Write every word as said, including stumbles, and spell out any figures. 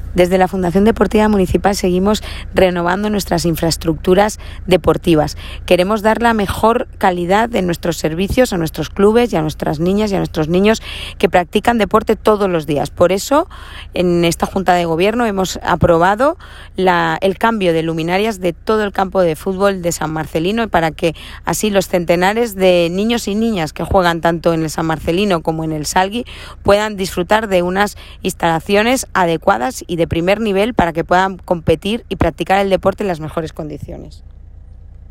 Desde la Fundación Deportiva Municipal seguimos renovando nuestras infraestructuras deportivas. Queremos dar la mejor calidad de nuestros servicios a nuestros clubes y a nuestras niñas y a nuestros niños que practican deporte todos los días. Por eso, en esta Junta de Gobierno hemos aprobado la, el cambio de luminarias de todo el campo de fútbol de San Marcelino, para que así los centenares de niños y niñas que juegan tanto en el San Marcelino como en el Salgui puedan disfrutar de unas instalaciones adecuadas y de primer nivel para que puedan competir y practicar el deporte en las mejores condiciones.